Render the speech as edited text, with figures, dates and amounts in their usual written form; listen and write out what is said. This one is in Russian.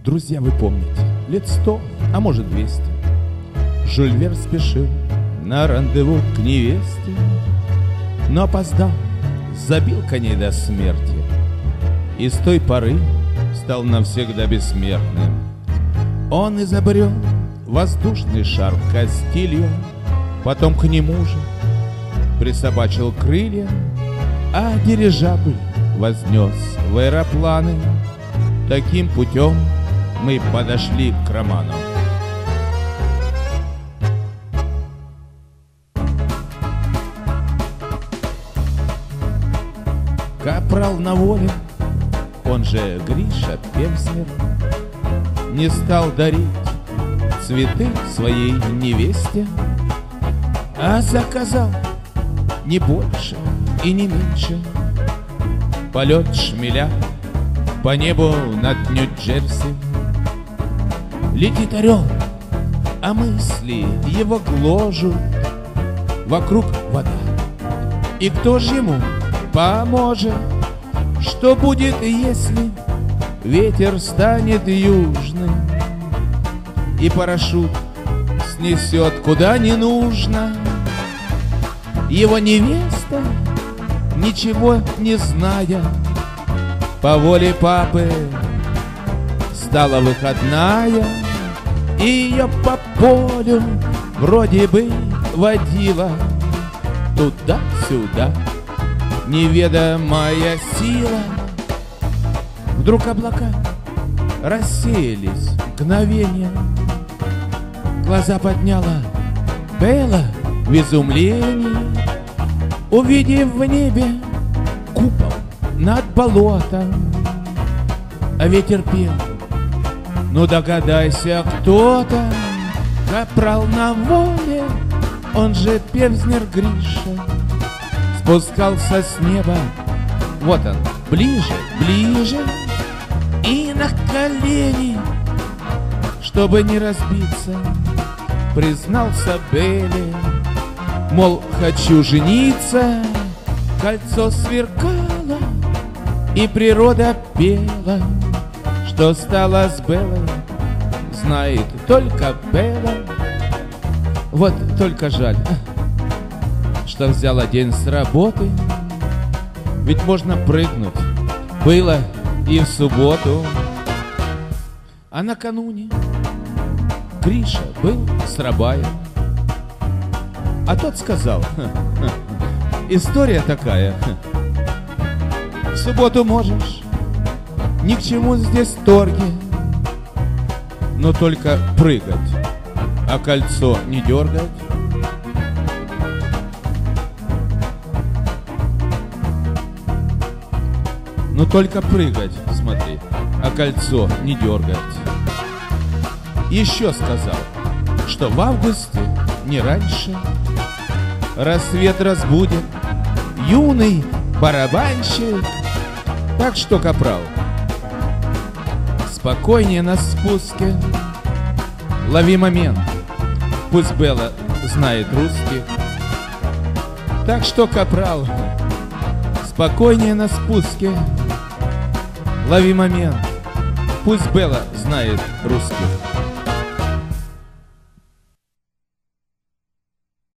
Друзья, вы помните, лет 100, а может 200, Жюль Верн спешил на рандеву к невесте, но опоздал, забил коней до смерти, и с той поры стал навсегда бессмертным. Он изобрел воздушный шар Кастилью, потом к нему же присобачил крылья, а дирижабль вознес в аэропланы. Таким путем мы подошли к роману. Капрал на воле, он же Гриша Певснер, не стал дарить цветы своей невесте, а заказал не больше и не меньше полет шмеля по небу над Нью-Джерси. Летит орел, а мысли его гложут, вокруг вода, и кто же ему поможет? Что будет, если ветер станет южным и парашют снесет куда не нужно? Его невеста, ничего не зная, по воле папы стала выходная, и ее по полю вроде бы водила туда-сюда неведомая сила. Вдруг облака рассеялись мгновение, глаза подняла Белла в изумлении, увидев в небе купол над болотом. А ветер пел: ну догадайся, кто там. Капрал на воле, он же Певзнер Гриша, спускался с неба, вот он, ближе, ближе, и на колени, чтобы не разбиться, признался Белле, мол, хочу жениться. Кольцо сверкало, и природа пела, что стало с Беллой, знает только Белла. Вот только жаль, что взяла день с работы, ведь можно прыгнуть было и в субботу. А накануне Гриша был с Рабаем, а тот сказал: история такая, в субботу можешь, ни к чему здесь торги, но только прыгать, а кольцо не дергать. Но только прыгать, смотри, а кольцо не дергать. Еще сказал, что в августе, не раньше, рассвет разбудит юный барабанщик. Так что, капрал, спокойнее на спуске, лови момент, пусть Белла знает русский. Так что, капрал, спокойнее на спуске, лови момент, пусть Белла знает русский.